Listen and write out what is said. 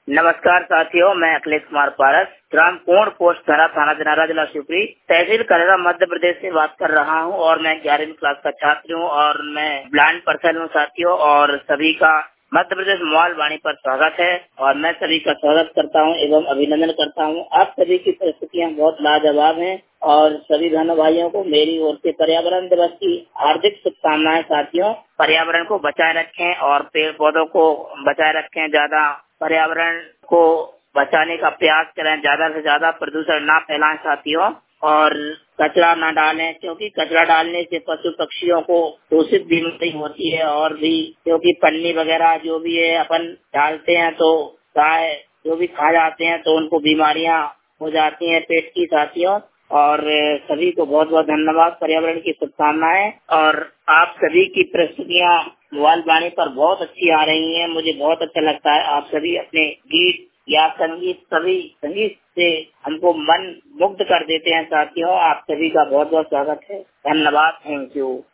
नमस्कार साथियों, मैं अखिलेश कुमार पारस, ग्राम कोण पोस्ट धरा, थाना दिनारा, जिला शिवपुरी, तहसील करेरा, मध्य प्रदेश से बात कर रहा हूं। और मैं 11वीं क्लास का छात्र हूं और मैं ब्लाइंड पर्सन हूं साथियों। और सभी का मध्य प्रदेश मोबाइल वाणी पर स्वागत है और मैं सभी का स्वागत करता हूं एवं अभिनंदन करता हूं। आप सभी की परिस्थितियां बहुत लाजवाब हैं और सभी बहनों भाइयों को मेरी ओर से पर्यावरण दिवस की हार्दिक शुभकामनाएं साथियों। पर्यावरण को बचाए रखें और पेड़ पौधों को बचाए रखें, ज्यादा पर्यावरण को बचाने का प्रयास करें, ज्यादा से ज्यादा प्रदूषण ना फैलाएं साथियों। और कचरा न डालें, क्योंकि कचरा डालने से पशु पक्षियों को दूषित बीमारी होती है। और भी क्योंकि पन्नी वगैरह जो भी है अपन डालते हैं तो गाय जो भी खा जाते हैं तो उनको बीमारियां हो जाती हैं पेट की साथियों। और सभी को बहुत बहुत धन्यवाद, पर्यावरण की शुभकामनाएं। और आप सभी की प्रस्तुतियां मोबाइल वाणी पर बहुत अच्छी आ रही हैं, मुझे बहुत अच्छा लगता है। आप सभी अपने गीत या संगीत, सभी संगीत से हमको मन मुग्ध कर देते हैं साथियों। आप सभी का बहुत बहुत स्वागत है, धन्यवाद, थैंक यू।